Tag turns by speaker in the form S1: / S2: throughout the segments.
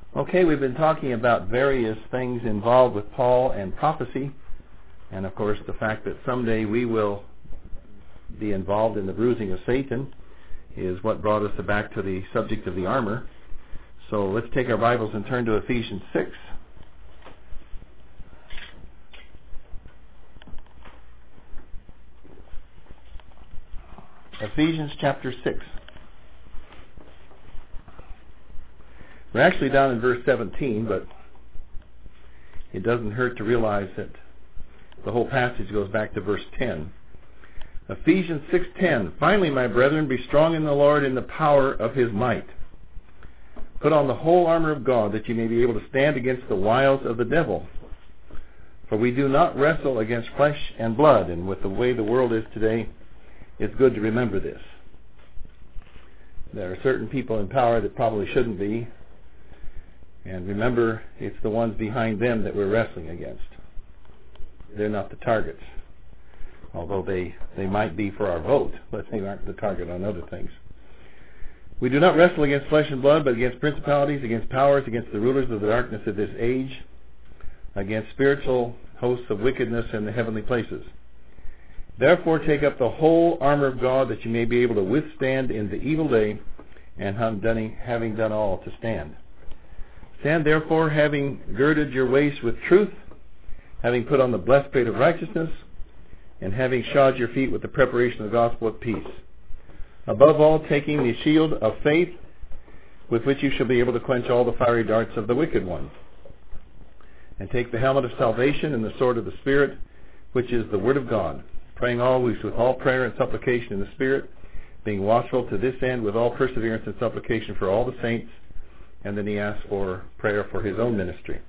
S1: Okay, we've been talking about various things involved with Paul and prophecy, and of course the fact that someday we will be involved in the bruising of Satan is what brought us back to the subject of the armor. So let's take our Bibles and turn to Ephesians 6. Ephesians chapter 6. We're actually down in verse 17, but it doesn't hurt to realize that the whole passage goes back to verse 10. Ephesians 6:10. Finally, my brethren, be strong in the Lord in the power of his might. Put on the whole armor of God, that you may be able to stand against the wiles of the devil. For we do not wrestle against flesh and blood. And with the way the world is today, it's good to remember this. There are certain people in power that probably shouldn't be. And remember, it's the ones behind them that we're wrestling against. They're not the targets. Although they might be for our vote, but they aren't the target on other things. We do not wrestle against flesh and blood, but against principalities, against powers, against the rulers of the darkness of this age, against spiritual hosts of wickedness in the heavenly places. Therefore take up the whole armor of God, that you may be able to withstand in the evil day, and having done all, to stand. Stand therefore, having girded your waist with truth, having put on the breastplate of righteousness, and having shod your feet with the preparation of the gospel of peace. Above all, taking the shield of faith, with which you shall be able to quench all the fiery darts of the wicked one. And take the helmet of salvation and the sword of the Spirit, which is the word of God, praying always with all prayer and supplication in the Spirit, being watchful to this end with all perseverance and supplication for all the saints. And then he asks for prayer for his own ministry.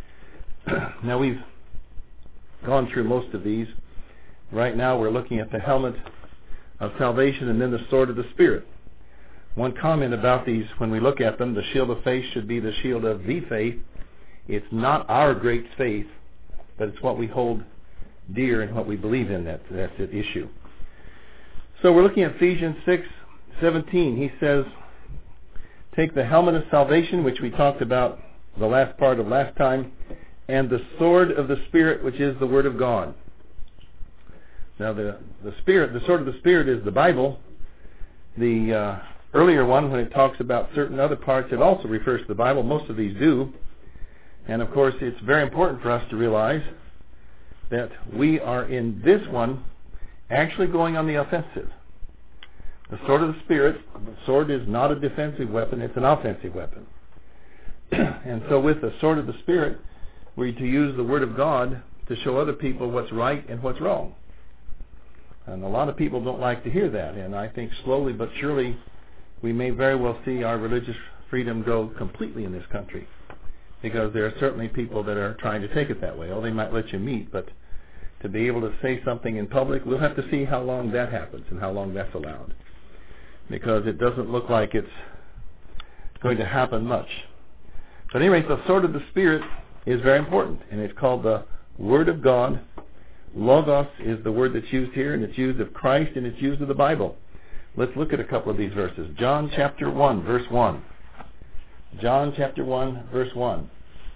S1: Now we've gone through most of these. Right now we're looking at the helmet of salvation and then the sword of the Spirit. One comment about these, when we look at them, the shield of faith should be the shield of the faith. It's not our great faith, but it's what we hold dear and what we believe in that's at issue. So we're looking at Ephesians 6:17. He says, take the helmet of salvation, which we talked about the last part of last time, and the sword of the Spirit, which is the Word of God. Now the sword of the Spirit is the Bible. The earlier one, when it talks about certain other parts, it also refers to the Bible. Most of these do. And of course, it's very important for us to realize that we are in this one actually going on the offensive. The sword of the Spirit, the sword is not a defensive weapon, it's an offensive weapon. And so with the sword of the Spirit, we're to use the Word of God to show other people what's right and what's wrong. And a lot of people don't like to hear that, and I think slowly but surely we may very well see our religious freedom go completely in this country, because there are certainly people that are trying to take it that way. Oh, they might let you meet, but to be able to say something in public, we'll have to see how long that happens and how long that's allowed, because it doesn't look like it's going to happen much. But anyway, the sword of the Spirit is very important, and it's called the Word of God. Logos is the word that's used here, and it's used of Christ, and it's used of the Bible. Let's look at a couple of these verses. John chapter 1, verse 1. John chapter 1, verse 1.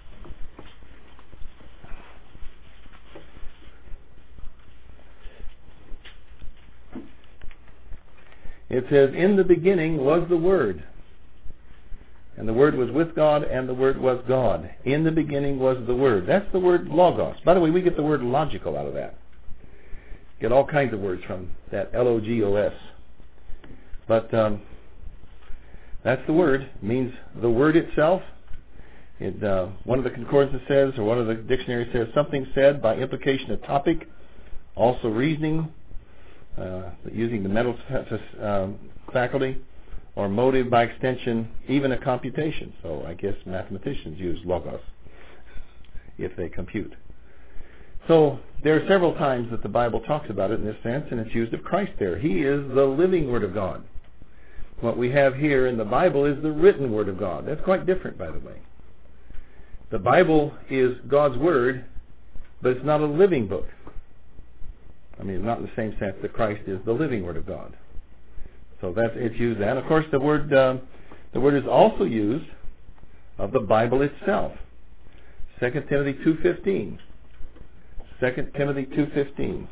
S1: It says, in the beginning was the Word, and the Word was with God, and the Word was God. In the beginning was the Word. That's the word logos. By the way, we get the word logical out of that. Get all kinds of words from that, L-O-G-O-S. But that's the word. It means the word itself. One of the concordances says, or one of the dictionaries says, something said, by implication a topic, also reasoning, using the mental faculty, or motive by extension, even a computation. So I guess mathematicians use logos if they compute. So there are several times that the Bible talks about it in this sense, and it's used of Christ there. He is the living Word of God. What we have here in the Bible is the written Word of God. That's quite different, by the way. The Bible is God's Word, but it's not a living book. I mean, not in the same sense that Christ is the living Word of God. So it's used then. Of course, the word is also used of the Bible itself. 2 Timothy 2:15. 2 Timothy 2:15.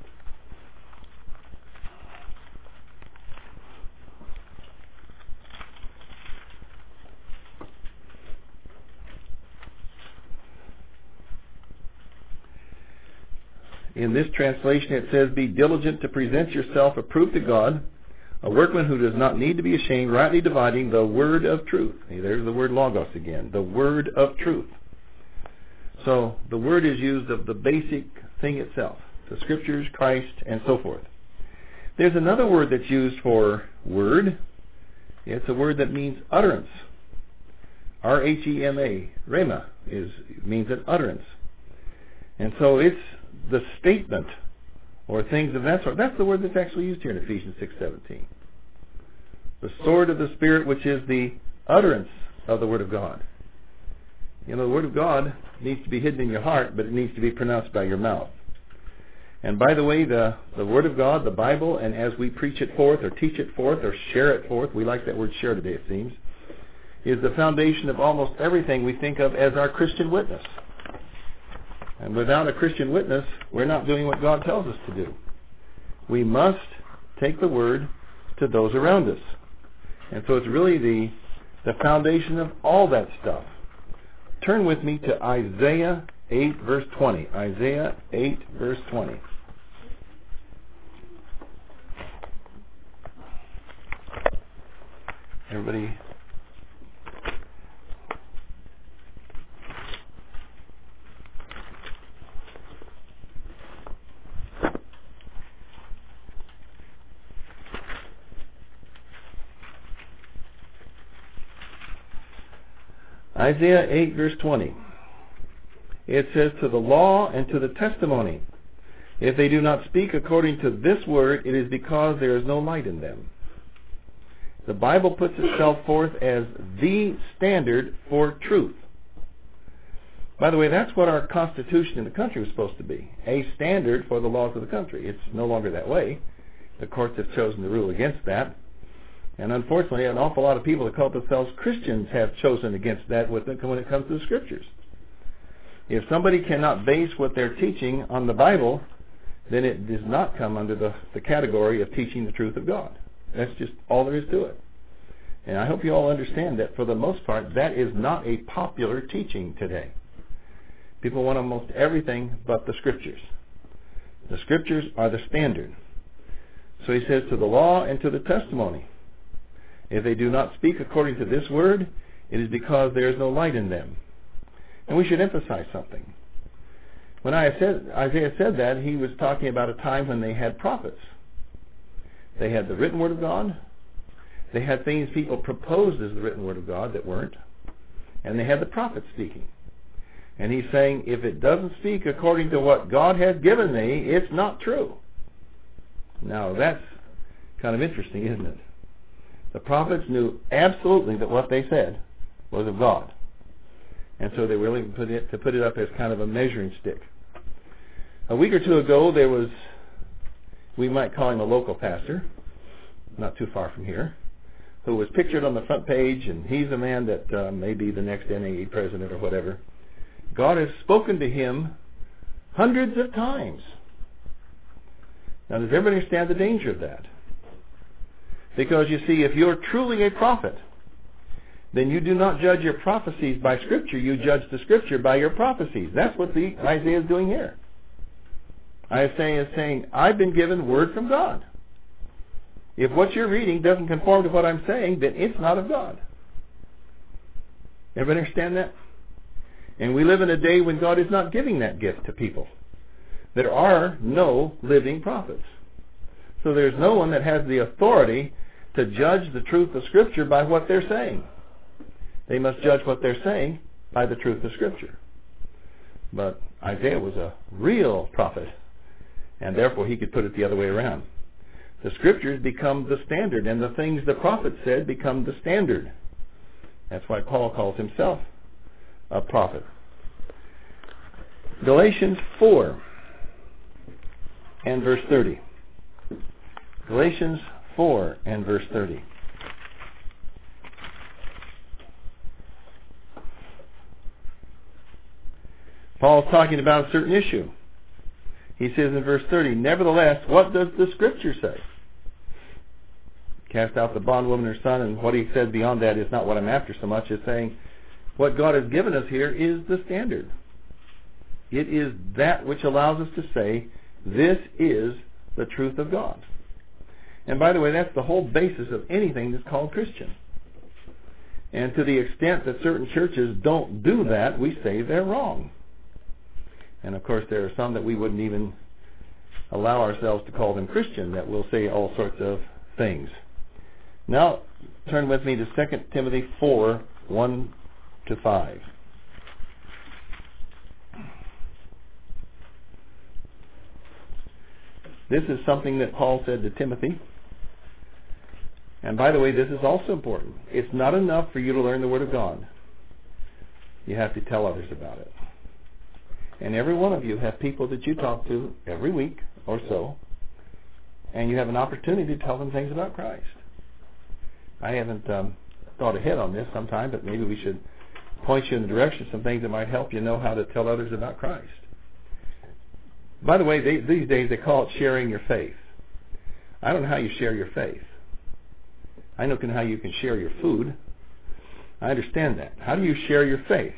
S1: In this translation it says, "Be diligent to present yourself approved to God, a workman who does not need to be ashamed, rightly dividing the word of truth." There's the word logos again, the word of truth. So the word is used of the basic thing itself, the Scriptures, Christ, and so forth. There's another word that's used for word. It's a word that means utterance. R-H-E-M-A, rhema, means an utterance. And so it's the statement or things of that sort. That's the word that's actually used here in Ephesians 6:17. The sword of the Spirit, which is the utterance of the Word of God. You know, the Word of God needs to be hidden in your heart, but it needs to be pronounced by your mouth. And by the way, the Word of God, the Bible, and as we preach it forth or teach it forth or share it forth, we like that word share today it seems, is the foundation of almost everything we think of as our Christian witness. And without a Christian witness, we're not doing what God tells us to do. We must take the Word to those around us. And so it's really the foundation of all that stuff. Turn with me to Isaiah 8, verse 20. Isaiah 8, verse 20. Everybody... Isaiah 8, verse 20. It says, "To the law and to the testimony, if they do not speak according to this word, it is because there is no light in them." The Bible puts itself forth as the standard for truth. By the way, that's what our Constitution in the country was supposed to be, a standard for the laws of the country. It's no longer that way. The courts have chosen to rule against that. And unfortunately, an awful lot of people that call themselves Christians have chosen against that when it comes to the Scriptures. If somebody cannot base what they're teaching on the Bible, then it does not come under the category of teaching the truth of God. That's just all there is to it. And I hope you all understand that for the most part, that is not a popular teaching today. People want almost everything but the Scriptures. The Scriptures are the standard. So he says, "To the law and to the testimony. If they do not speak according to this word, it is because there is no light in them." And we should emphasize something. When Isaiah said that, he was talking about a time when they had prophets. They had the written Word of God. They had things people proposed as the written Word of God that weren't. And they had the prophets speaking. And he's saying, if it doesn't speak according to what God has given me, it's not true. Now, that's kind of interesting, isn't it? The prophets knew absolutely that what they said was of God. And so they were willing to put it up as kind of a measuring stick. A week or two ago, there was, we might call him a local pastor, not too far from here, who was pictured on the front page, and he's a man that may be the next NAE president or whatever. God has spoken to him hundreds of times. Now, does everybody understand the danger of that? Because, you see, if you're truly a prophet, then you do not judge your prophecies by Scripture. You judge the Scripture by your prophecies. That's what Isaiah is doing here. Isaiah is saying, I've been given word from God. If what you're reading doesn't conform to what I'm saying, then it's not of God. Everybody understand that? And we live in a day when God is not giving that gift to people. There are no living prophets. So there's no one that has the authority to judge the truth of Scripture by what they're saying. They must judge what they're saying by the truth of Scripture. But Isaiah was a real prophet, and therefore he could put it the other way around. The Scriptures become the standard, and the things the prophet said become the standard. That's why Paul calls himself a prophet. Galatians 4 and verse 30. Galatians 4 and verse 30. Paul's talking about a certain issue. He says in verse 30, nevertheless, what does the Scripture say? Cast out the bondwoman and her son, and what he said beyond that is not what I'm after so much as saying what God has given us here is the standard. It is that which allows us to say this is the truth of God. And by the way, that's the whole basis of anything that's called Christian. And to the extent that certain churches don't do that, we say they're wrong. And of course there are some that we wouldn't even allow ourselves to call them Christian, that will say all sorts of things. Now, turn with me to 2 Timothy 4, 1 to 5. This is something that Paul said to Timothy. And by the way, this is also important. It's not enough for you to learn the Word of God. You have to tell others about it. And every one of you have people that you talk to every week or so, and you have an opportunity to tell them things about Christ. I haven't thought ahead on this sometime, but maybe we should point you in the direction of some things that might help you know how to tell others about Christ. By the way, these days they call it sharing your faith. I don't know how you share your faith. I know how you can share your food. I understand that. How do you share your faith?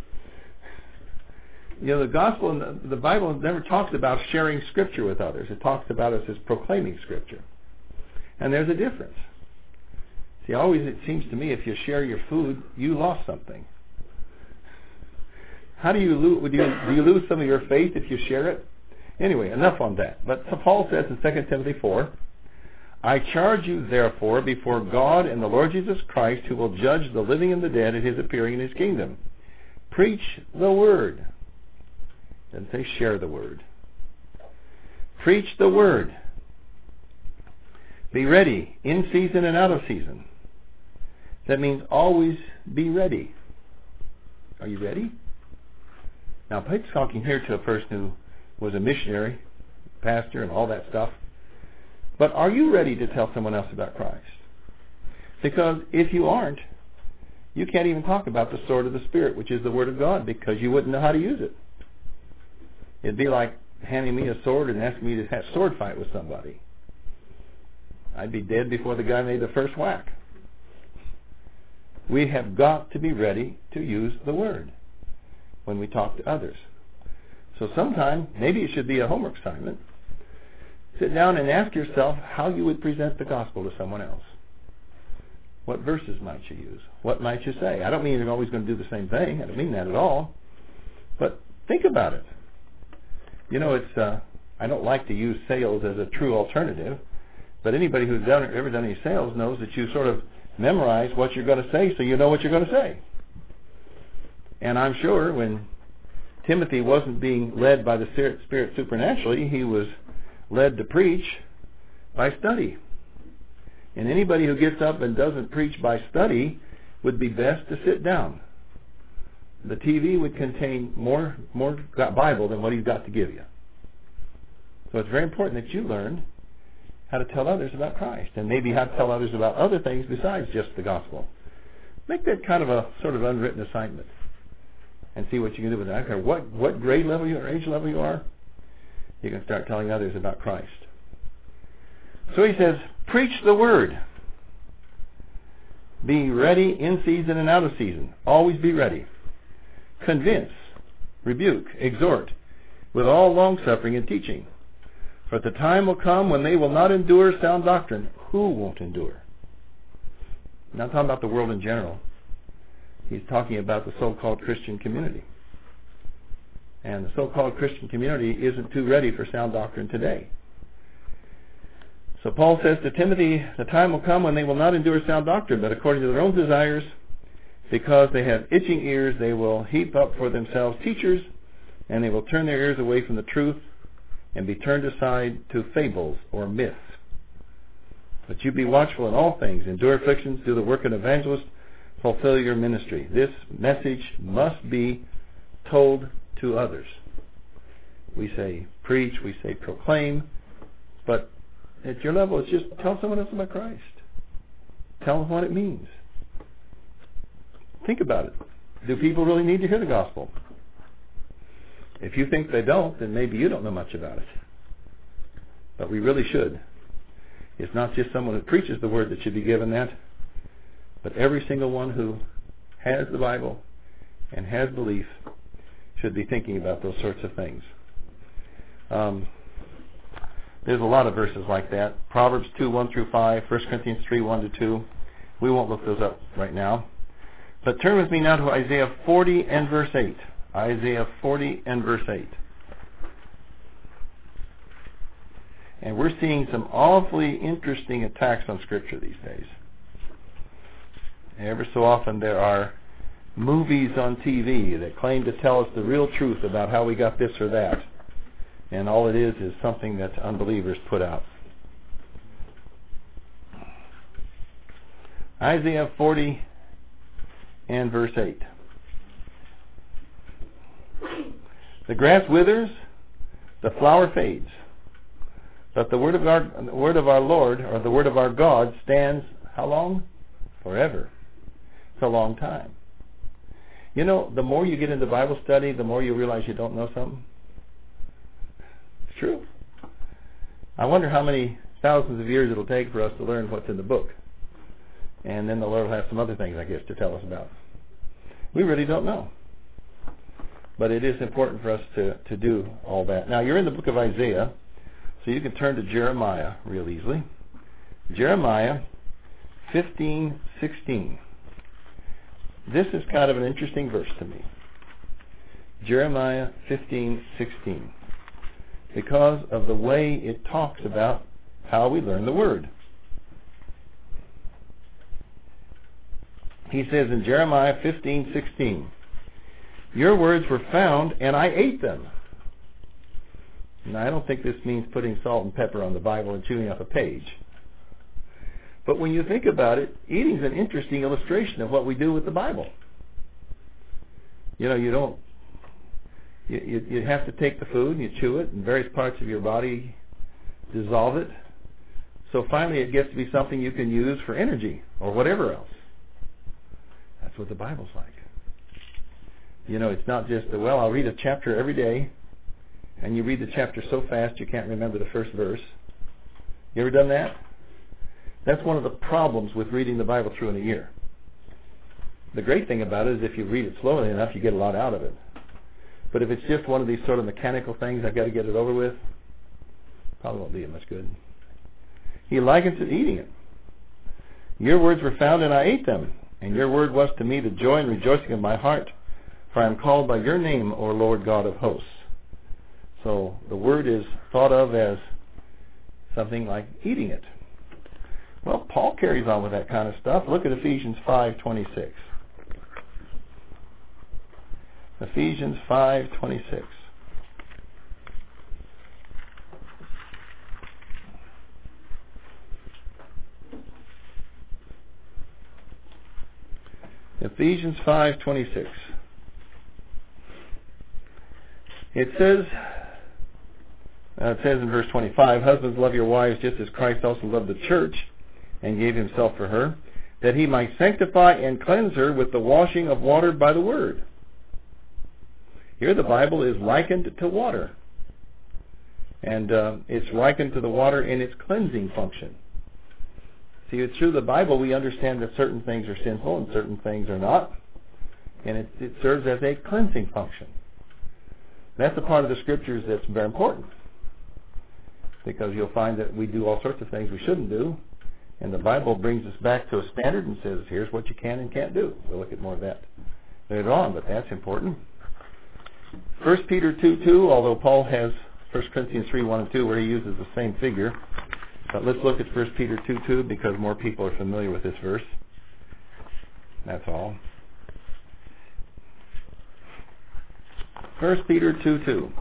S1: You know, the gospel and the Bible never talks about sharing Scripture with others. It talks about us as proclaiming Scripture. And there's a difference. See, always it seems to me if you share your food, you lost something. How do you lose? Do you lose some of your faith if you share it? Anyway, enough on that. But Paul says in 2 Timothy 4, I charge you therefore before God and the Lord Jesus Christ, who will judge the living and the dead at his appearing in his kingdom. Preach the word. Doesn't say share the word. Preach the word. Be ready in season and out of season. That means always be ready. Are you ready? Now, Paul's talking here to a person who was a missionary, pastor, and all that stuff. But are you ready to tell someone else about Christ? Because if you aren't, you can't even talk about the sword of the Spirit, which is the Word of God, because you wouldn't know how to use it. It'd be like handing me a sword and asking me to have a sword fight with somebody. I'd be dead before the guy made the first whack. We have got to be ready to use the Word when we talk to others. So sometime, maybe it should be a homework assignment. Sit down and ask yourself how you would present the gospel to someone else. What verses might you use? What might you say? I don't mean you're always going to do the same thing. I don't mean that at all. But think about it. You know, I don't like to use sales as a true alternative, but anybody who's ever done any sales knows that you sort of memorize what you're going to say so you know what you're going to say. And I'm sure when Timothy wasn't being led by the Spirit supernaturally, he was led to preach by study. And anybody who gets up and doesn't preach by study would be best to sit down. The TV would contain more Bible than what he's got to give you. So it's very important that you learn how to tell others about Christ, and maybe how to tell others about other things besides just the gospel. Make that kind of a sort of unwritten assignment and see what you can do with it. I don't care what grade level or age level you are, you can start telling others about Christ. So he says, preach the word. Be ready in season and out of season. Always be ready. Convince, rebuke, exhort, with all longsuffering and teaching. For the time will come when they will not endure sound doctrine. Who won't endure? I'm not talking about the world in general. He's talking about the so-called Christian community. And the so-called Christian community isn't too ready for sound doctrine today. So Paul says to Timothy, the time will come when they will not endure sound doctrine, but according to their own desires, because they have itching ears, they will heap up for themselves teachers, and they will turn their ears away from the truth and be turned aside to fables or myths. But you be watchful in all things, endure afflictions, do the work of an evangelist, fulfill your ministry. This message must be told to others. We say preach, we say proclaim, but at your level it's just tell someone else about Christ. Tell them what it means. Think about it. Do people really need to hear the gospel? If you think they don't, then maybe you don't know much about it. But we really should. It's not just someone who preaches the Word that should be given that, but every single one who has the Bible and has belief should be thinking about those sorts of things. There's a lot of verses like that. Proverbs 2:1-5, 1 Corinthians 3:1-2. We won't look those up right now. But turn with me now to Isaiah 40 and verse 8. Isaiah 40 and verse 8. And we're seeing some awfully interesting attacks on Scripture these days. Ever so often there are movies on TV that claim to tell us the real truth about how we got this or that. And all it is something that unbelievers put out. Isaiah 40 and verse 8. The grass withers, the flower fades, but the word of our Lord, or the word of our God, stands how long? Forever. It's a long time. You know, the more you get into Bible study, the more you realize you don't know something. It's true. I wonder how many thousands of years it'll take for us to learn what's in the book. And then the Lord will have some other things, I guess, to tell us about. We really don't know. But it is important for us to do all that. Now, you're in the book of Isaiah, so you can turn to Jeremiah real easily. Jeremiah 15:16. This is kind of an interesting verse to me. Jeremiah 15:16. Because of the way it talks about how we learn the Word. He says in Jeremiah 15:16, your words were found and I ate them. Now, I don't think this means putting salt and pepper on the Bible and chewing up a page. But when you think about it, eating is an interesting illustration of what we do with the Bible. You know, you have to take the food and you chew it, and various parts of your body dissolve it. So finally it gets to be something you can use for energy or whatever else. That's what the Bible's like. You know, it's not just, well, I'll read a chapter every day, and you read the chapter so fast you can't remember the first verse. You ever done that? That's one of the problems with reading the Bible through in a year. The great thing about it is if you read it slowly enough, you get a lot out of it. But if it's just one of these sort of mechanical things, I've got to get it over with, probably won't do you much good. He likens it eating it. Your words were found and I ate them, and your word was to me the joy and rejoicing of my heart, for I am called by your name, O Lord God of hosts. So the word is thought of as something like eating it. Well, Paul carries on with that kind of stuff. Look at Ephesians 5:26. Ephesians 5:26. Ephesians 5:26. It says in verse 25, husbands, love your wives just as Christ also loved the church and gave himself for her, that he might sanctify and cleanse her with the washing of water by the word. Here the Bible is likened to water. And it's likened to the water in its cleansing function. See, it's through the Bible we understand that certain things are sinful and certain things are not. And it serves as a cleansing function. That's a part of the Scriptures that's very important. Because you'll find that we do all sorts of things we shouldn't do. And the Bible brings us back to a standard and says, here's what you can and can't do. We'll look at more of that later on, but that's important. 1 Peter 2:2, although Paul has 1 Corinthians 3:1-2 where he uses the same figure. But let's look at 1 Peter 2:2 because more people are familiar with this verse. That's all. 1 Peter 2:2.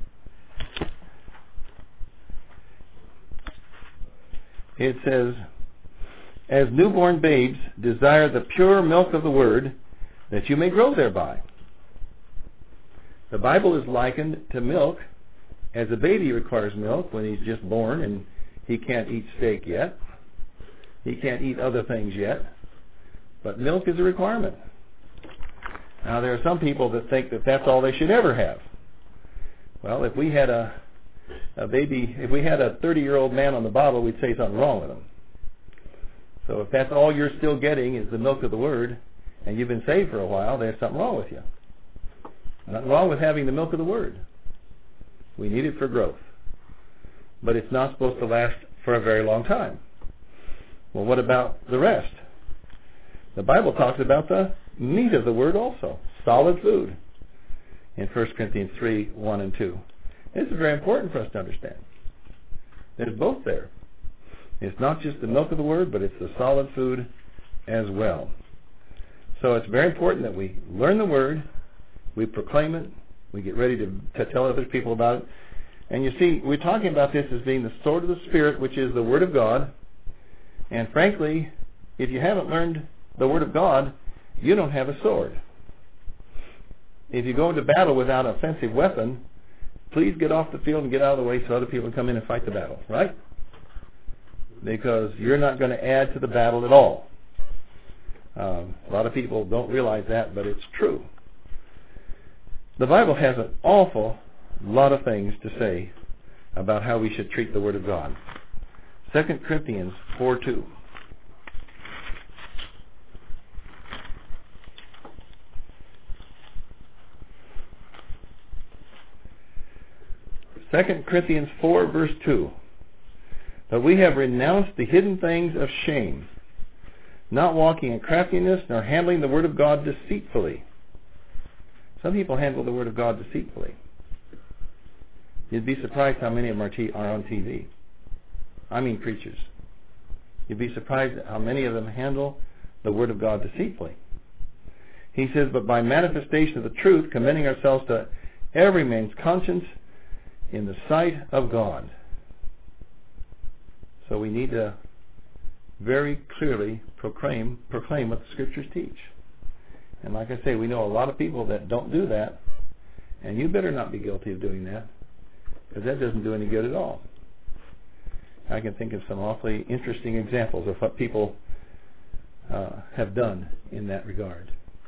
S1: It says, as newborn babes desire the pure milk of the word, that you may grow thereby. The Bible is likened to milk, as a baby requires milk when he's just born and he can't eat steak yet. He can't eat other things yet. But milk is a requirement. Now there are some people that think that that's all they should ever have. Well, if we had a baby, if we had a 30-year-old man on the bottle, we'd say something wrong with him. So if that's all you're still getting is the milk of the Word, and you've been saved for a while, there's something wrong with you. Nothing wrong with having the milk of the Word. We need it for growth. But it's not supposed to last for a very long time. Well, what about the rest? The Bible talks about the meat of the Word also, solid food, in 1 Corinthians 3, 1 and 2. This is very important for us to understand. There's both there. It's not just the milk of the Word, but it's the solid food as well. So it's very important that we learn the Word, we proclaim it, we get ready to tell other people about it. And you see, we're talking about this as being the sword of the Spirit, which is the Word of God. And frankly, if you haven't learned the Word of God, you don't have a sword. If you go into battle without an offensive weapon, please get off the field and get out of the way so other people can come in and fight the battle, right? Because you're not going to add to the battle at all. A lot of people don't realize that, but it's true. The Bible has an awful lot of things to say about how we should treat the Word of God. 2 Corinthians 4:2. Second Corinthians 4, verse 2. But we have renounced the hidden things of shame, not walking in craftiness, nor handling the Word of God deceitfully. Some people handle the Word of God deceitfully. You'd be surprised how many of them are on TV. I mean preachers. You'd be surprised at how many of them handle the Word of God deceitfully. He says, but by manifestation of the truth, commending ourselves to every man's conscience in the sight of God. So we need to very clearly proclaim what the Scriptures teach. And like I say, we know a lot of people that don't do that, and you better not be guilty of doing that, because that doesn't do any good at all. I can think of some awfully interesting examples of what people have done in that regard.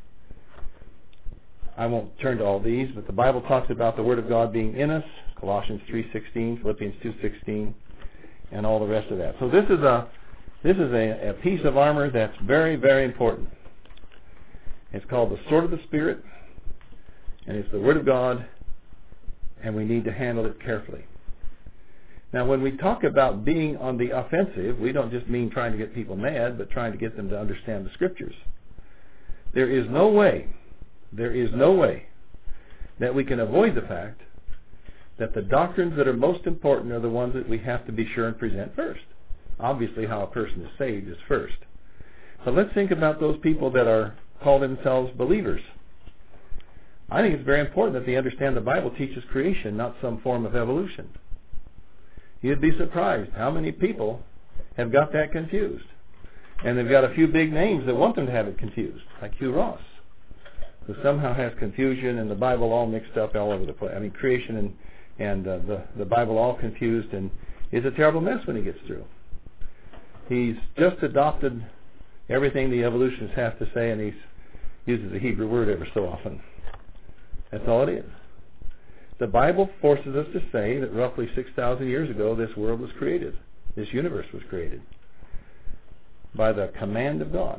S1: I won't turn to all these, but the Bible talks about the Word of God being in us, Colossians 3:16, Philippians 2:16, and all the rest of that. So this is a piece of armor that's very, very important. It's called the sword of the Spirit, and it's the Word of God, and we need to handle it carefully. Now, when we talk about being on the offensive, we don't just mean trying to get people mad, but trying to get them to understand the Scriptures. There is no way that we can avoid the fact that the doctrines that are most important are the ones that we have to be sure and present first. Obviously, how a person is saved is first. So let's think about those people that are call themselves believers. I think it's very important that they understand the Bible teaches creation, not some form of evolution. You'd be surprised how many people have got that confused. And they've got a few big names that want them to have it confused, like Hugh Ross, who somehow has confusion and the Bible all mixed up all over the place. I mean, creation and the Bible all confused, and is a terrible mess when he gets through. He's just adopted everything the evolutionists have to say, and he uses a Hebrew word ever so often. That's all it is. The Bible forces us to say that roughly 6,000 years ago this world was created. This universe was created by the command of God.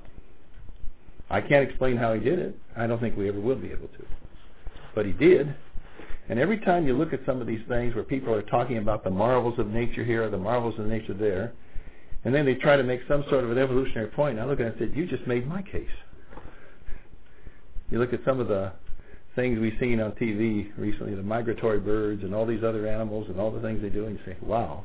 S1: I can't explain how he did it. I don't think we ever will be able to. But he did. And every time you look at some of these things where people are talking about the marvels of nature here or the marvels of nature there, and then they try to make some sort of an evolutionary point, I look at it and say, you just made my case. You look at some of the things we've seen on TV recently, the migratory birds and all these other animals and all the things they do, and you say, wow.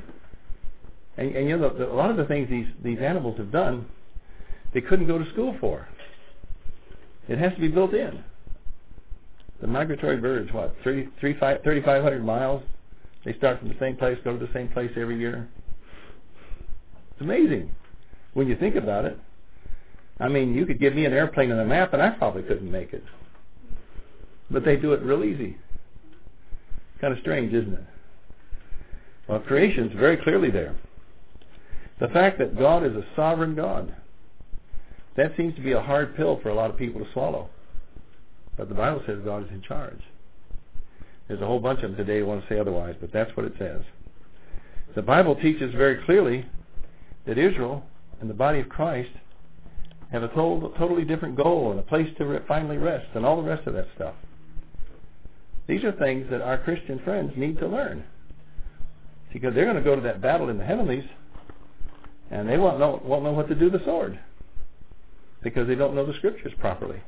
S1: And you know, a lot of the things these animals have done, they couldn't go to school for. It has to be built in. The migratory birds, 3,500 miles? They start from the same place, go to the same place every year. It's amazing when you think about it. I mean, you could give me an airplane and a map, and I probably couldn't make it. But they do it real easy. Kind of strange, isn't it? Well, creation's very clearly there. The fact that God is a sovereign God, that seems to be a hard pill for a lot of people to swallow. But the Bible says God is in charge. There's a whole bunch of them today who want to say otherwise, but that's what it says. The Bible teaches very clearly that Israel and the body of Christ have a totally different goal and a place to finally rest and all the rest of that stuff. These are things that our Christian friends need to learn. Because they're going to go to that battle in the heavenlies and they won't know what to do with the sword because they don't know the Scriptures properly.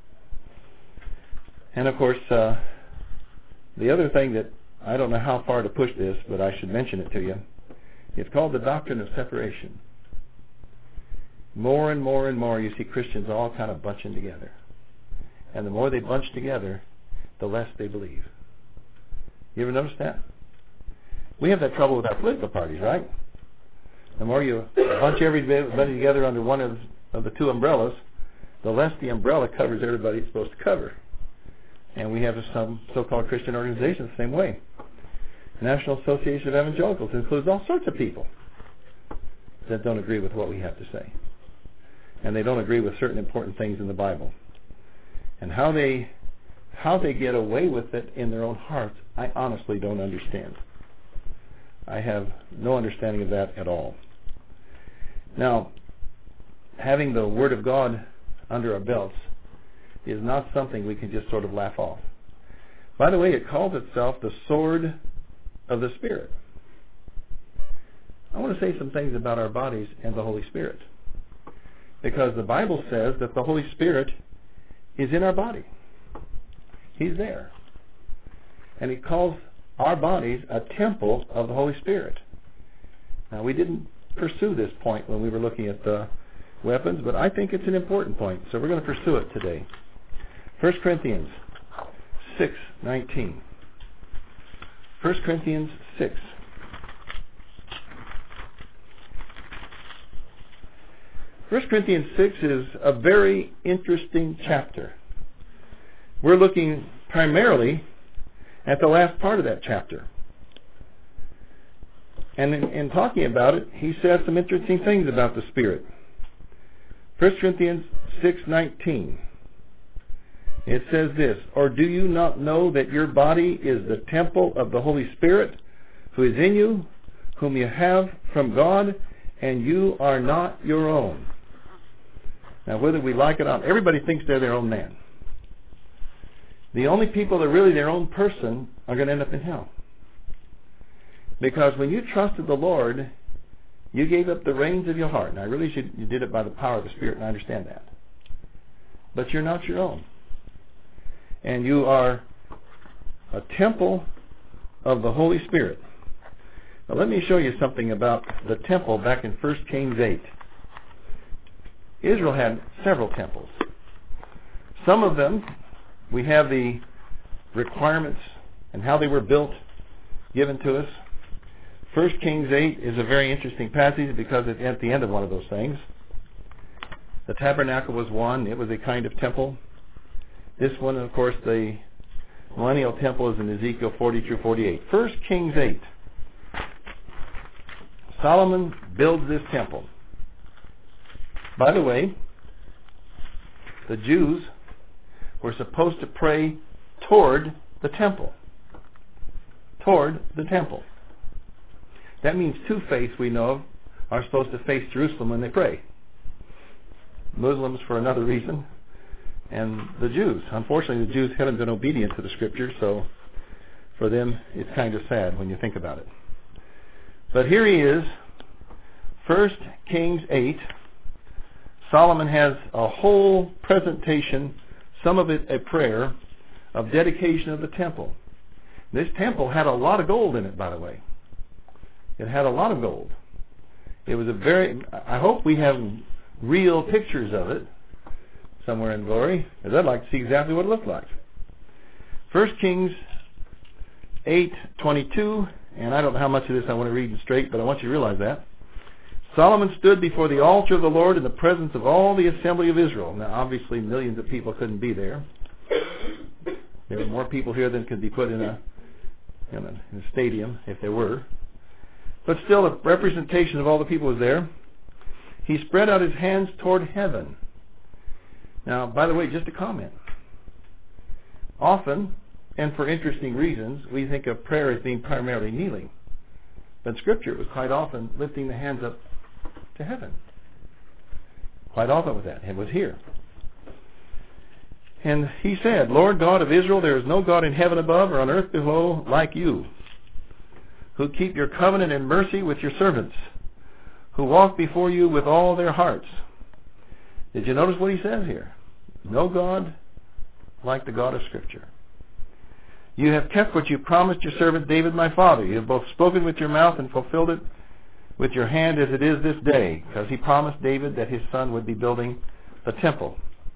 S1: And of course, the other thing that I don't know how far to push this, but I should mention it to you. It's called the doctrine of separation. More and more and more you see Christians all kind of bunching together. And the more they bunch together, the less they believe. You ever notice that? We have that trouble with our political parties, right? The more you bunch everybody together under one of the two umbrellas, the less the umbrella covers everybody it's supposed to cover. And we have some so-called Christian organizations the same way. National Association of Evangelicals includes all sorts of people that don't agree with what we have to say. And they don't agree with certain important things in the Bible. And how they get away with it in their own hearts, I honestly don't understand. I have no understanding of that at all. Now, having the Word of God under our belts is not something we can just sort of laugh off. By the way, it calls itself the sword of the Spirit. I want to say some things about our bodies and the Holy Spirit. Because the Bible says that the Holy Spirit is in our body. He's there. And it calls our bodies a temple of the Holy Spirit. Now, we didn't pursue this point when we were looking at the weapons, but I think it's an important point, so we're going to pursue it today. 1 Corinthians 6:19. 1 Corinthians 6. First Corinthians 6 is a very interesting chapter. We're looking primarily at the last part of that chapter. And in talking about it, he says some interesting things about the Spirit. 1 Corinthians 6:19. It says this, "Or do you not know that your body is the temple of the Holy Spirit, who is in you, whom you have from God, and you are not your own?" Now, whether we like it or not, everybody thinks they're their own man. The only people that are really their own person are going to end up in hell. Because when you trusted the Lord, you gave up the reins of your heart. And I realize you did it by the power of the Spirit, and I understand that. But you're not your own. And you are a temple of the Holy Spirit. Now let me show you something about the temple back in 1 Kings 8. Israel had several temples. Some of them, we have the requirements and how they were built given to us. 1 Kings 8 is a very interesting passage because it's at the end of one of those things. The tabernacle was one. It was a kind of temple. This one, of course, the millennial temple is in Ezekiel 40 through 48. 1 Kings 8. Solomon builds this temple. By the way, the Jews were supposed to pray toward the temple. Toward the temple. That means two faiths we know of are supposed to face Jerusalem when they pray. Muslims for another reason, and the Jews. Unfortunately, the Jews haven't been obedient to the Scripture, so for them it's kind of sad when you think about it. But here he is, 1 Kings 8. Solomon has a whole presentation, some of it a prayer, of dedication of the temple. This temple had a lot of gold in it, by the way. It had a lot of gold. It was I hope we have real pictures of it somewhere in glory, because I'd like to see exactly what it looked like. 1 Kings 8:22, and I don't know how much of this I want to read straight, but I want you to realize that. Solomon stood before the altar of the Lord in the presence of all the assembly of Israel. Now, obviously, millions of people couldn't be there. There were more people here than could be put in a stadium, if there were. But still, a representation of all the people was there. He spread out his hands toward heaven. Now, by the way, just a comment. Often, and for interesting reasons, we think of prayer as being primarily kneeling. But in Scripture, it was quite often lifting the hands up to heaven. Quite often with that. It was here. And he said, Lord God of Israel, there is no God in heaven above or on earth below like you, who keep your covenant and mercy with your servants, who walk before you with all their hearts. Did you notice what he says here? No God like the God of Scripture. You have kept what you promised your servant David my father. You have both spoken with your mouth and fulfilled it with your hand as it is this day, because he promised David that his son would be building the temple.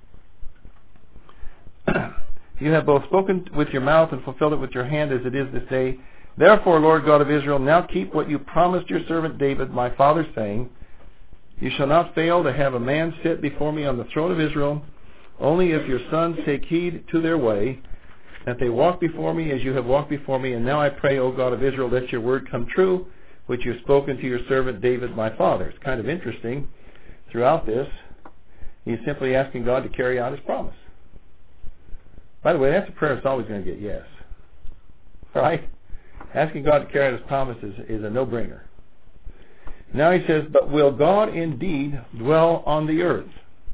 S1: You have both spoken with your mouth and fulfilled it with your hand as it is this day. Therefore, Lord God of Israel, now keep what you promised your servant David my father, saying, you shall not fail to have a man sit before me on the throne of Israel, only if your sons take heed to their way, that they walk before me as you have walked before me. And now I pray, O God of Israel, let your word come true, which you have spoken to your servant David my father. It's kind of interesting. Throughout this, he's simply asking God to carry out his promise. By the way, that's a prayer that's always going to get yes. Right? Asking God to carry out his promise is a no-brainer. Now he says, but will God indeed dwell on the earth?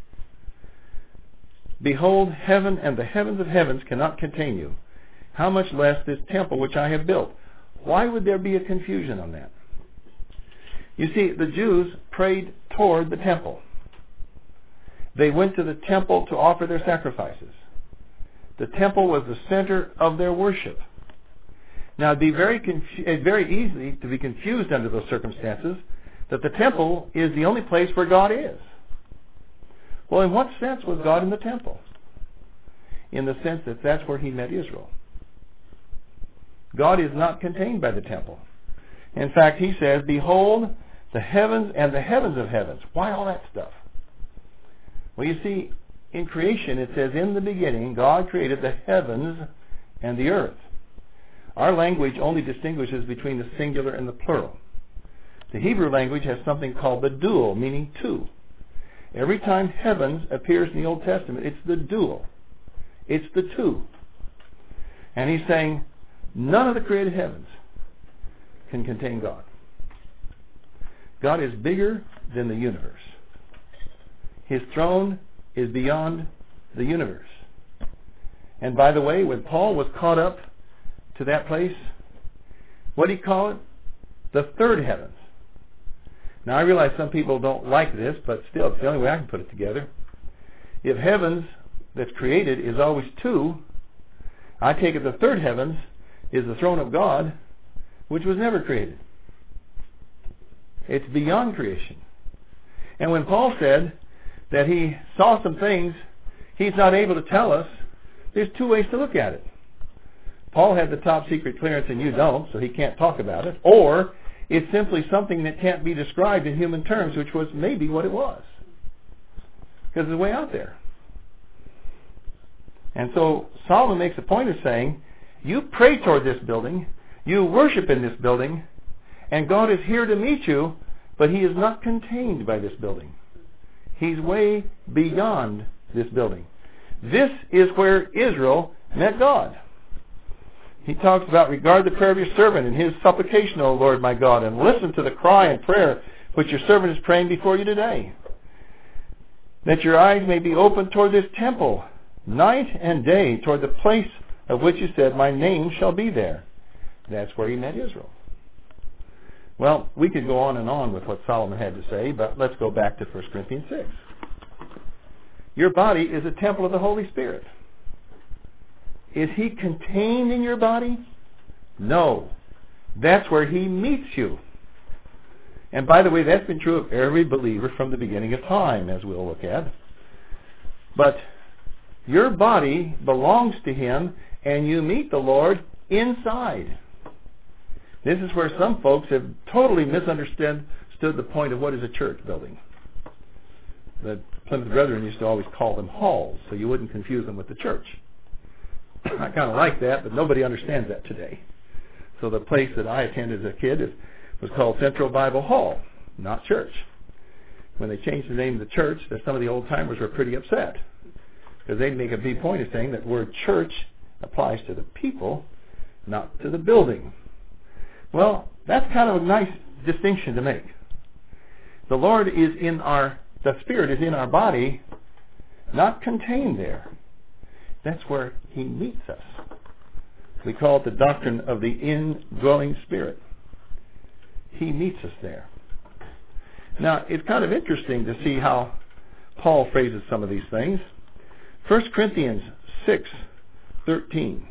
S1: Behold, heaven and the heavens of heavens cannot contain you. How much less this temple which I have built? Why would there be a confusion on that? You see, the Jews prayed toward the temple. They went to the temple to offer their sacrifices. The temple was the center of their worship. Now, it'd be very easy to be confused under those circumstances that the temple is the only place where God is. Well, in what sense was God in the temple? In the sense that that's where he met Israel. God is not contained by the temple. In fact, he says, behold, the heavens and the heavens of heavens. Why all that stuff? Well, you see, in creation it says, in the beginning, God created the heavens and the earth. Our language only distinguishes between the singular and the plural. The Hebrew language has something called the dual, meaning two. Every time heavens appears in the Old Testament, it's the dual. It's the two. And he's saying, none of the created heavens can contain God. God is bigger than the universe. His throne is beyond the universe. And by the way, when Paul was caught up to that place, what did he call it? The third heavens. Now, I realize some people don't like this, but still, it's the only way I can put it together. If heavens that's created is always two, I take it the third heavens is the throne of God, which was never created. It's beyond creation. And when Paul said that he saw some things he's not able to tell us, there's two ways to look at it. Paul had the top secret clearance and you don't, so he can't talk about it. Or it's simply something that can't be described in human terms, which was maybe what it was. Because it's way out there. And so Solomon makes a point of saying, you pray toward this building, you worship in this building, and God is here to meet you, but he is not contained by this building. He's way beyond this building. This is where Israel met God. He talks about, regard the prayer of your servant and his supplication, O Lord my God, and listen to the cry and prayer which your servant is praying before you today. That your eyes may be open toward this temple, night and day, toward the place of which you said, my name shall be there. That's where he met Israel. Well, we could go on and on with what Solomon had to say, but let's go back to 1 Corinthians 6. Your body is a temple of the Holy Spirit. Is he contained in your body? No. That's where he meets you. And by the way, that's been true of every believer from the beginning of time, as we'll look at. But your body belongs to him, and you meet the Lord inside. This is where some folks have totally misunderstood the point of what is a church building. The Plymouth Brethren used to always call them halls, so you wouldn't confuse them with the church. I kind of like that, but nobody understands that today. So the place that I attended as a kid was called Central Bible Hall, not church. When they changed the name of the church, some of the old-timers were pretty upset, because they'd make a big point of saying that the word church applies to the people, not to the building. Well, that's kind of a nice distinction to make. The Lord is the Spirit is in our body, not contained there. That's where He meets us. We call it the doctrine of the indwelling Spirit. He meets us there. Now, it's kind of interesting to see how Paul phrases some of these things. 1 Corinthians 6:13.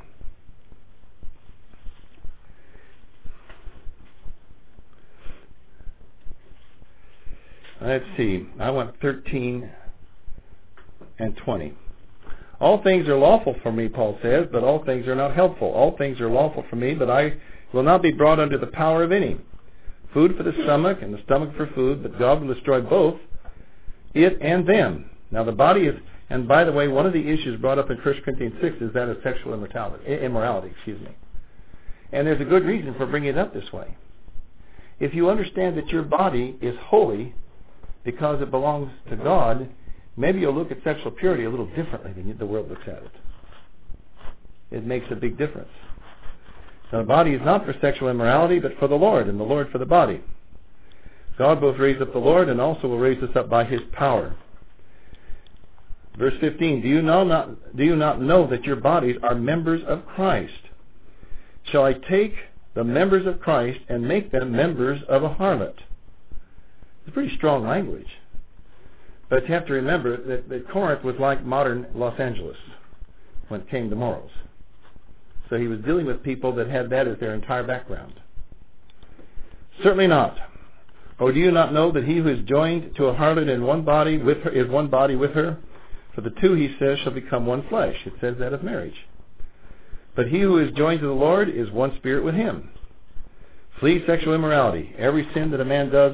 S1: Let's see. I want 13 and 20. All things are lawful for me, Paul says, but all things are not helpful. All things are lawful for me, but I will not be brought under the power of any. Food for the stomach, and the stomach for food, but God will destroy both, it and them. Now the body is, and by the way, one of the issues brought up in 1 Corinthians 6 is that of sexual immorality. And there's a good reason for bringing it up this way. If you understand that your body is holy because it belongs to God, maybe you'll look at sexual purity a little differently than the world looks at it. It makes a big difference. Now, the body is not for sexual immorality, but for the Lord, and the Lord for the body. God both raised up the Lord and also will raise us up by His power. Verse 15, do you not know that your bodies are members of Christ? Shall I take the members of Christ and make them members of a harlot? It's pretty strong language. But you have to remember that Corinth was like modern Los Angeles when it came to morals. So he was dealing with people that had that as their entire background. Certainly not. Or do you not know that he who is joined to a harlot in one body with her is one body with her? For the two, he says, shall become one flesh. It says that of marriage. But he who is joined to the Lord is one spirit with Him. Flee sexual immorality. Every sin that a man does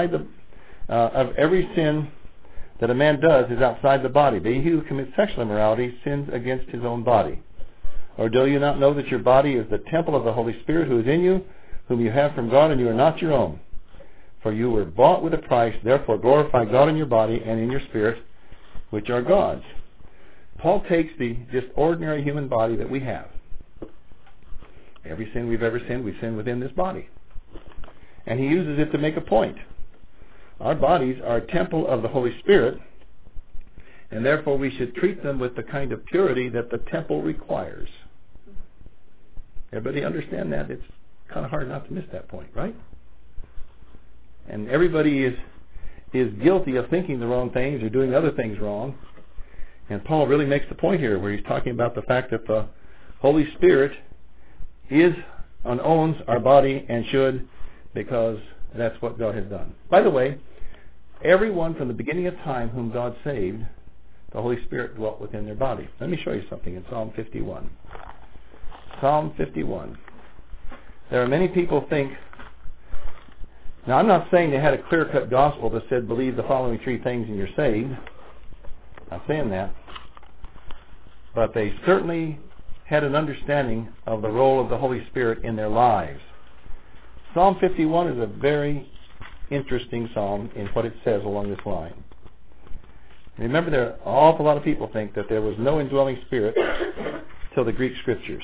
S1: every sin that a man does is outside the body. But he who commits sexual immorality sins against his own body. Or do you not know that your body is the temple of the Holy Spirit who is in you, whom you have from God, and you are not your own? For you were bought with a price, therefore glorify God in your body and in your spirit, which are God's. Paul takes the just ordinary human body that we have. Every sin we've ever sinned, we sin within this body. And he uses it to make a point. Our bodies are a temple of the Holy Spirit, and therefore we should treat them with the kind of purity that the temple requires. Everybody understand that? It's kind of hard not to miss that point, right? And everybody is guilty of thinking the wrong things or doing other things wrong. And Paul really makes the point here where he's talking about the fact that the Holy Spirit is and owns our body and should, because that's what God has done. By the way, everyone from the beginning of time whom God saved, the Holy Spirit dwelt within their body. Let me show you something in Psalm 51. Psalm 51. There are many people think, now I'm not saying they had a clear-cut gospel that said believe the following three things and you're saved. I'm not saying that. But they certainly had an understanding of the role of the Holy Spirit in their lives. Psalm 51 is a very interesting psalm in what it says along this line. Remember, there are an awful lot of people think that there was no indwelling Spirit till the Greek Scriptures.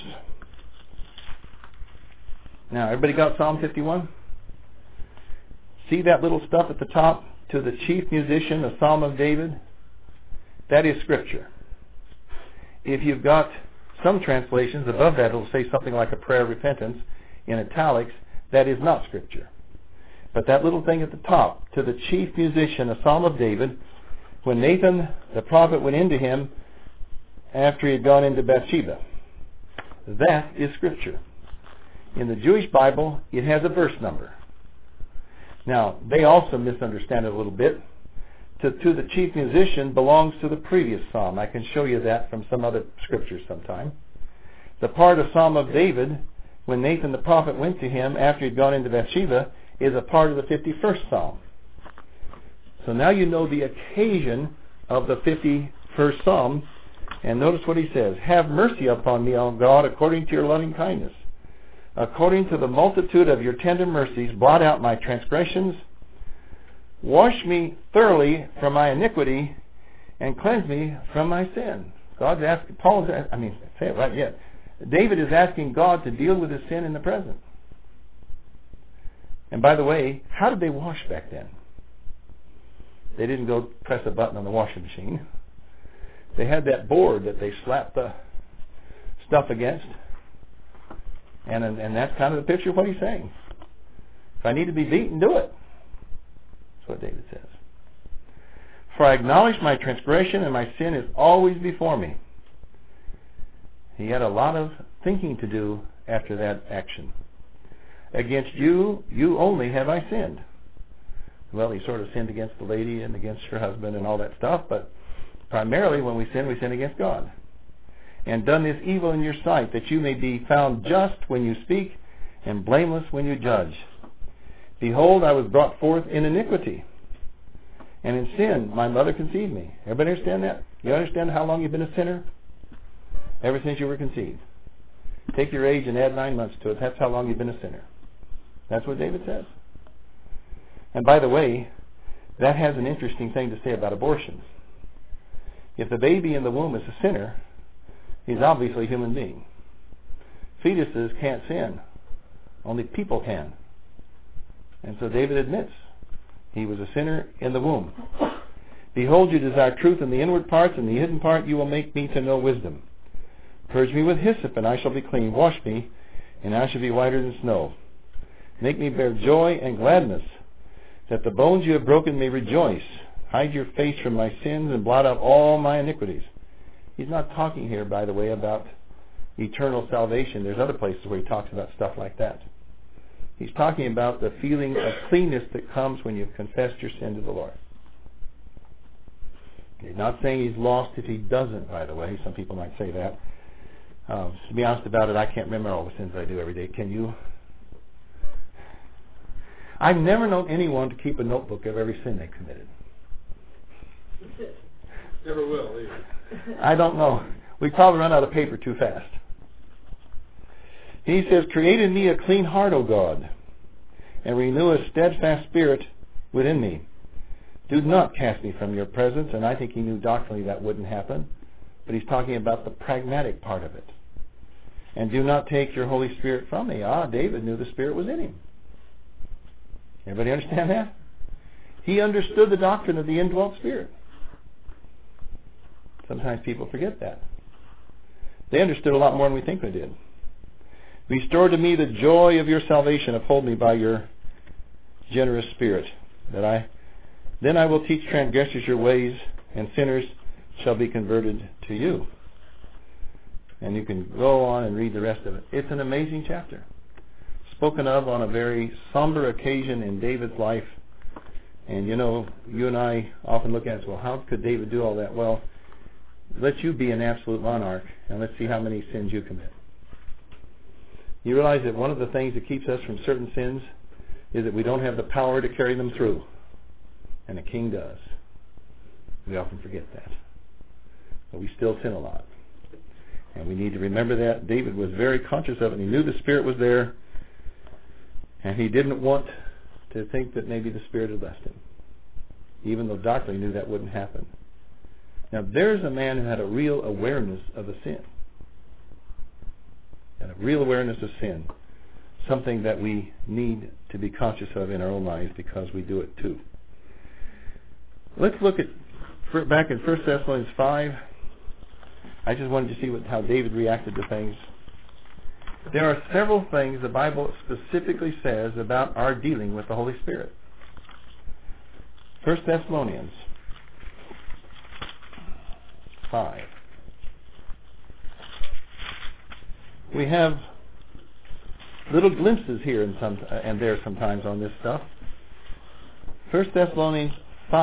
S1: Now, everybody got Psalm 51? See that little stuff at the top? To the chief musician, a Psalm of David? That is Scripture. If you've got some translations above that, it'll say something like a prayer of repentance in italics. That is not Scripture. But that little thing at the top, to the chief musician, a Psalm of David, when Nathan the prophet went into him after he had gone into Bathsheba. That is Scripture. In the Jewish Bible, it has a verse number. Now, they also misunderstand it a little bit. To the chief musician belongs to the previous psalm. I can show you that from some other scriptures sometime. The part of Psalm of David, when Nathan the prophet went to him after he'd gone into Bathsheba, is a part of the 51st psalm. So now you know the occasion of the 51st psalm. And notice what he says. Have mercy upon me, O God, according to your loving kindness. According to the multitude of your tender mercies, blot out my transgressions. Wash me thoroughly from my iniquity and cleanse me from my sin. God's asking, say it right yet. David is asking God to deal with his sin in the present. And by the way, how did they wash back then? They didn't go press a button on the washing machine. They had that board that they slapped the stuff against. And that's kind of the picture of what he's saying. If I need to be beaten, do it. That's what David says. For I acknowledge my transgression, and my sin is always before me. He had a lot of thinking to do after that action. Against you, you only have I sinned. Well, he sort of sinned against the lady and against her husband and all that stuff, but primarily when we sin against God. And done this evil in your sight, that you may be found just when you speak and blameless when you judge. Behold, I was brought forth in iniquity, and in sin my mother conceived me. Everybody understand that? You understand how long you've been a sinner? Ever since you were conceived. Take your age and add 9 months to it. That's how long you've been a sinner. That's what David says. And by the way, that has an interesting thing to say about abortion. If the baby in the womb is a sinner, he's obviously a human being. Fetuses can't sin. Only people can. And so David admits he was a sinner in the womb. Behold, you desire truth in the inward parts, and the hidden part you will make me to know wisdom. Purge me with hyssop, and I shall be clean. Wash me, and I shall be whiter than snow. Make me bear joy and gladness, that the bones you have broken may rejoice. Hide your face from my sins, and blot out all my iniquities. He's not talking here, by the way, about eternal salvation. There's other places where he talks about stuff like that. He's talking about the feeling of cleanness that comes when you've confessed your sin to the Lord. He's not saying he's lost if he doesn't, by the way. Some people might say that. To be honest about it, I can't remember all the sins I do every day. Can you? I've never known anyone to keep a notebook of every sin they committed.
S2: Never will either.
S1: I don't know. We'd probably run out of paper too fast. He says, create in me a clean heart, O God, and renew a steadfast spirit within me. Do not cast me from your presence. And I think he knew doctrinally that wouldn't happen. But he's talking about the pragmatic part of it. And do not take your Holy Spirit from me. David knew the Spirit was in him. Everybody understand that? He understood the doctrine of the indwelt Spirit. Sometimes people forget that. They understood a lot more than we think they did. Restore to me the joy of your salvation. Uphold me by your generous Spirit. Then I will teach transgressors your ways, and sinners shall be converted to you. And you can go on and read the rest of it. It's an amazing chapter. Spoken of on a very somber occasion in David's life. And you know, you and I often look at it, well, how could David do all that? Well, let you be an absolute monarch, and let's see how many sins you commit. You realize that one of the things that keeps us from certain sins is that we don't have the power to carry them through. And a king does. We often forget that. But we still sin a lot. And we need to remember that. David was very conscious of it. He knew the Spirit was there. And he didn't want to think that maybe the Spirit had left him. Even though doctrinally he knew that wouldn't happen. Now there's a man who had a real awareness of a sin. And a real awareness of sin. Something that we need to be conscious of in our own lives because we do it too. Let's look at back in 1 Thessalonians 5. I just wanted to see how David reacted to things. There are several things the Bible specifically says about our dealing with the Holy Spirit. 1 Thessalonians 5. We have little glimpses here and there sometimes on this stuff. 1 Thessalonians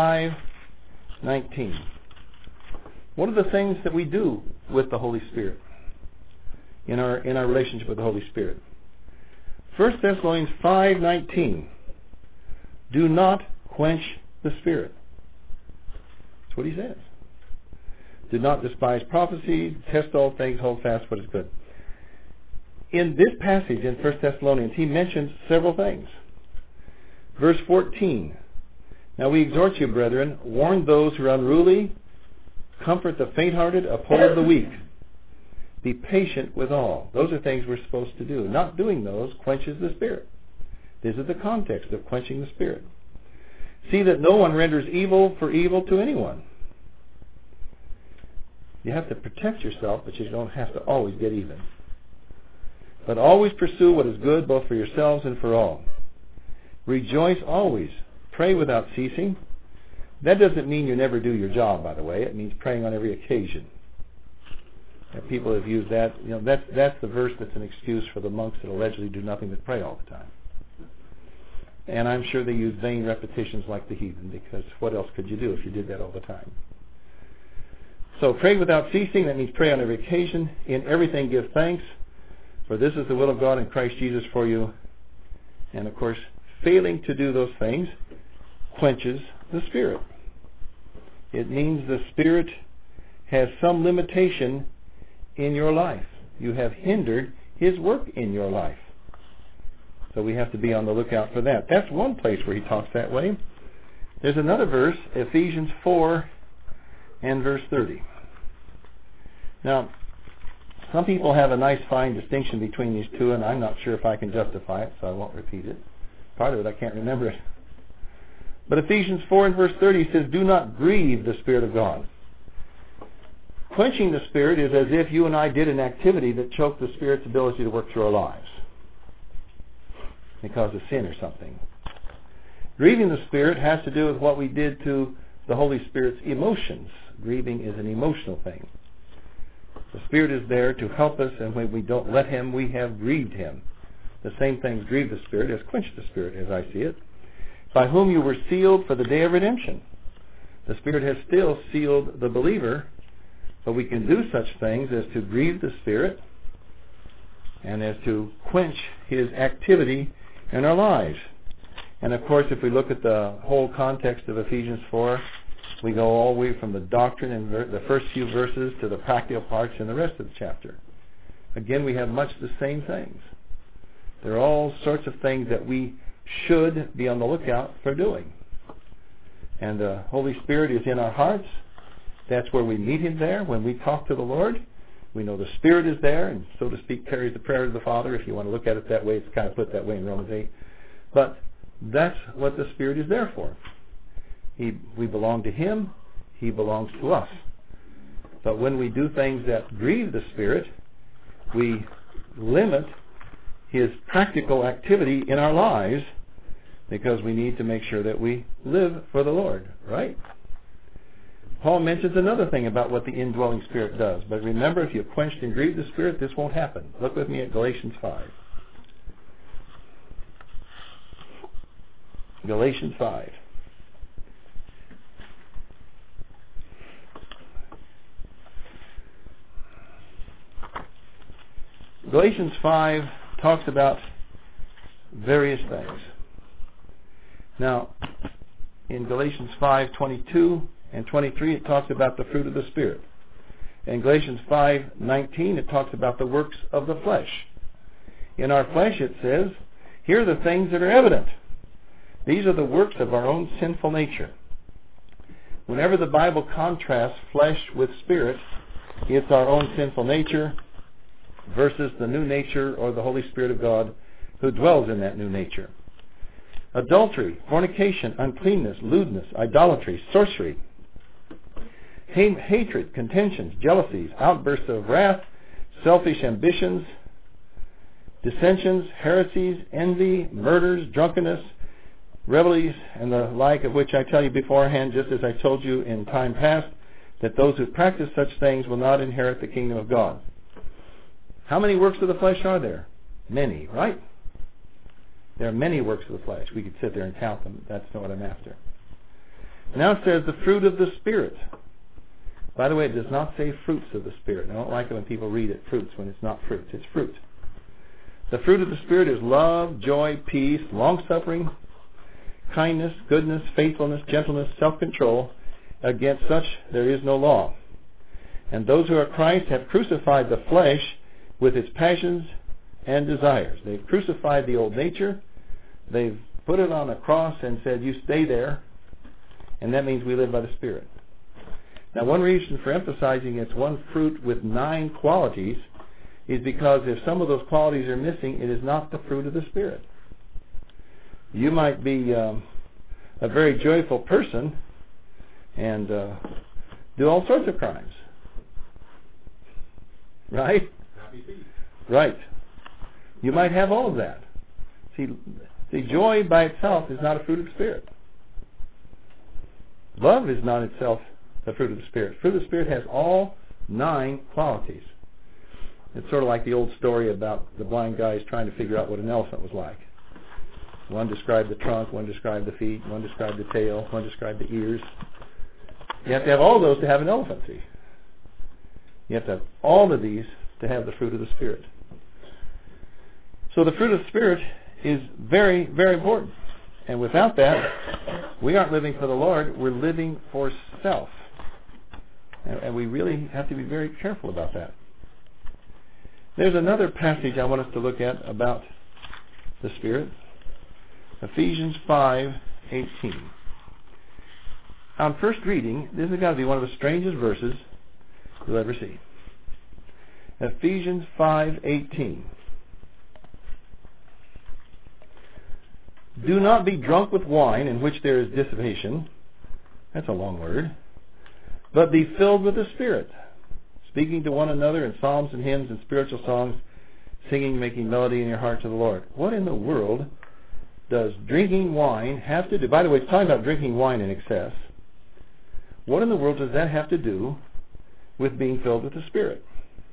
S1: 5:19. What are the things that we do with the Holy Spirit in our relationship with the Holy Spirit? 1 Thessalonians 5:19. Do not quench the Spirit. That's what he says. Do not despise prophecy. Test all things. Hold fast what is good. In this passage in 1 Thessalonians, he mentions several things. Verse 14. Now we exhort you, brethren, warn those who are unruly, comfort the faint-hearted, uphold the weak. Be patient with all. Those are things we're supposed to do. Not doing those quenches the Spirit. This is the context of quenching the Spirit. See that no one renders evil for evil to anyone. You have to protect yourself, but you don't have to always get even. But always pursue what is good both for yourselves and for all. Rejoice always. Pray without ceasing. That doesn't mean you never do your job, by the way. It means praying on every occasion. And people have used that. That's the verse that's an excuse for the monks that allegedly do nothing but pray all the time. And I'm sure they use vain repetitions like the heathen, because what else could you do if you did that all the time? So pray without ceasing. That means pray on every occasion. In everything give thanks, for this is the will of God in Christ Jesus for you. And of course, failing to do those things quenches the Spirit. It means the Spirit has some limitation in your life. You have hindered His work in your life. So we have to be on the lookout for that. That's one place where he talks that way. There's another verse, Ephesians 4 and verse 30. Now, some people have a nice fine distinction between these two, and I'm not sure if I can justify it, so I won't repeat it. Part of it, I can't remember it. But Ephesians 4 and verse 30 says, do not grieve the Spirit of God. Quenching the Spirit is as if you and I did an activity that choked the Spirit's ability to work through our lives because of sin or something. Grieving the Spirit has to do with what we did to the Holy Spirit's emotions. Grieving is an emotional thing. The Spirit is there to help us, and when we don't let Him, we have grieved Him. The same things grieve the Spirit as quench the Spirit, as I see it. By whom you were sealed for the day of redemption. The Spirit has still sealed the believer, but we can do such things as to grieve the Spirit and as to quench His activity in our lives. And of course, if we look at the whole context of Ephesians 4, we go all the way from the doctrine in the first few verses to the practical parts in the rest of the chapter. Again, we have much the same things. There are all sorts of things that we should be on the lookout for doing. And the Holy Spirit is in our hearts. That's where we meet Him there. When we talk to the Lord, we know the Spirit is there, and so to speak, carries the prayer of the Father. If you want to look at it that way, it's kind of put that way in Romans 8. But that's what the Spirit is there for. We belong to Him. He belongs to us. But when we do things that grieve the Spirit, we limit His practical activity in our lives because we need to make sure that we live for the Lord, right? Paul mentions another thing about what the indwelling Spirit does. But remember, if you've quenched and grieved the Spirit, this won't happen. Look with me at Galatians 5. Galatians 5. Galatians 5 talks about various things. Now, in Galatians 5:22 and 23, it talks about the fruit of the Spirit. In Galatians 5:19, it talks about the works of the flesh. In our flesh, it says, here are the things that are evident. These are the works of our own sinful nature. Whenever the Bible contrasts flesh with spirit, it's our own sinful nature versus the new nature or the Holy Spirit of God who dwells in that new nature. Adultery, fornication, uncleanness, lewdness, idolatry, sorcery, hatred, contentions, jealousies, outbursts of wrath, selfish ambitions, dissensions, heresies, envy, murders, drunkenness, revelries, and the like, of which I tell you beforehand, just as I told you in time past, that those who practice such things will not inherit the kingdom of God. How many works of the flesh are there? Many, right? There are many works of the flesh. We could sit there and count them. That's not what I'm after. Now it says the fruit of the Spirit. By the way, it does not say fruits of the Spirit. I don't like it when people read it fruits when it's not fruits. It's fruit. The fruit of the Spirit is love, joy, peace, long-suffering, kindness, goodness, faithfulness, gentleness, self-control. Against such there is no law. And those who are Christ have crucified the flesh with its passions and desires. They've crucified the old nature. They've put it on a cross and said, you stay there. And that means we live by the Spirit. Now, one reason for emphasizing it's one fruit with 9 qualities is because if some of those qualities are missing, it is not the fruit of the Spirit. You might be a very joyful person and do all sorts of crimes. Right? Right. You might have all of that. See, joy by itself is not a fruit of the Spirit. Love is not itself the fruit of the Spirit. Fruit of the Spirit has all 9 qualities. It's sort of like the old story about the blind guys trying to figure out what an elephant was like. One described the trunk, one described the feet, one described the tail, one described the ears. You have to have all those to have an elephant, see. You have to have all of these to have the fruit of the Spirit. So the fruit of the Spirit is very, very important. And without that, we aren't living for the Lord, we're living for self. And we really have to be very careful about that. There's another passage I want us to look at about the Spirit. Ephesians 5:18. On first reading, this has got to be one of the strangest verses you'll ever see. Ephesians 5:18. Do not be drunk with wine, in which there is dissipation. That's a long word. But be filled with the Spirit, speaking to one another in psalms and hymns and spiritual songs, singing, making melody in your heart to the Lord. What in the world does drinking wine have to do? By the way, it's talking about drinking wine in excess. What in the world does that have to do with being filled with the Spirit?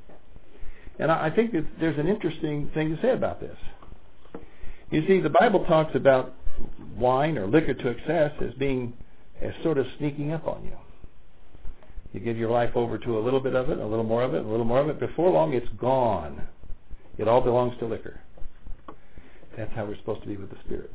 S1: And I think that there's an interesting thing to say about this. You see, the Bible talks about wine or liquor to excess as sort of sneaking up on you. You give your life over to a little bit of it, a little more of it, a little more of it. Before long, it's gone. It all belongs to liquor. That's how we're supposed to be with the Spirit.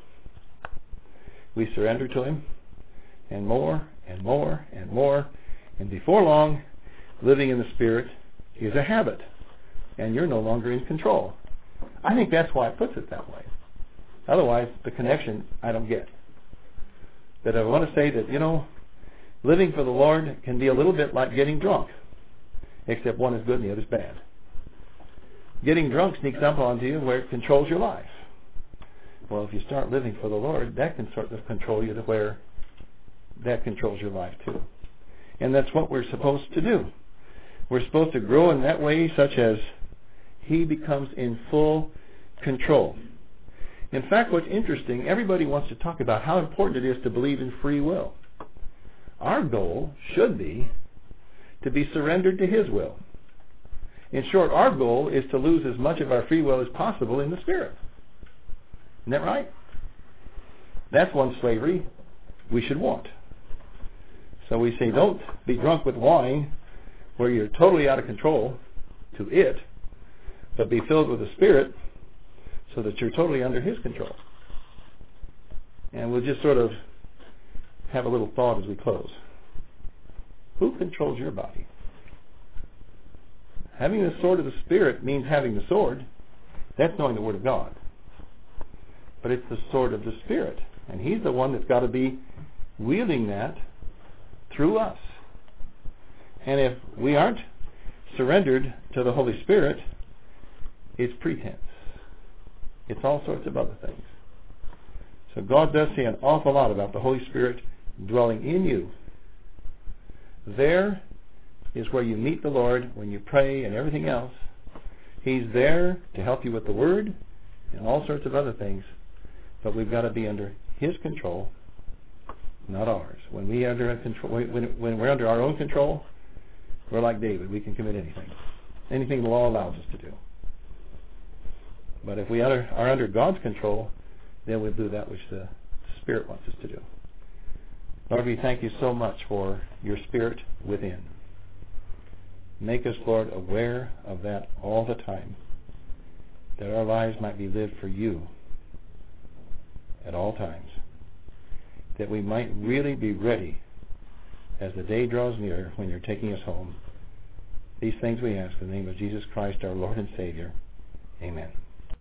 S1: We surrender to Him, and more, and more, and more. And before long, living in the Spirit is a habit, and you're no longer in control. I think that's why it puts it that way. Otherwise, the connection I don't get. But I want to say that, living for the Lord can be a little bit like getting drunk, except one is good and the other is bad. Getting drunk sneaks up onto you where it controls your life. Well, if you start living for the Lord, that can sort of control you to where that controls your life too. And that's what we're supposed to do. We're supposed to grow in that way such as He becomes in full control. In fact, what's interesting, everybody wants to talk about how important it is to believe in free will. Our goal should be to be surrendered to His will. In short, our goal is to lose as much of our free will as possible in the Spirit. Isn't that right? That's one slavery we should want. So we say, don't be drunk with wine where you're totally out of control to it, but be filled with the Spirit so that you're totally under His control. And we'll just sort of have a little thought as we close. Who controls your body? Having the sword of the Spirit means having the sword. That's knowing the Word of God. But it's the sword of the Spirit. And He's the one that's got to be wielding that through us. And if we aren't surrendered to the Holy Spirit, it's pretense. It's all sorts of other things. So God does say an awful lot about the Holy Spirit dwelling in you. There is where you meet the Lord when you pray and everything else. He's there to help you with the Word and all sorts of other things. But we've got to be under His control, not ours. When we're under our own control, we're like David. We can commit anything. Anything the law allows us to do. But if we are under God's control, then we'll do that which the Spirit wants us to do. Lord, we thank You so much for Your Spirit within. Make us, Lord, aware of that all the time, that our lives might be lived for You at all times, that we might really be ready as the day draws near when You're taking us home. These things we ask in the name of Jesus Christ, our Lord and Savior. Amen.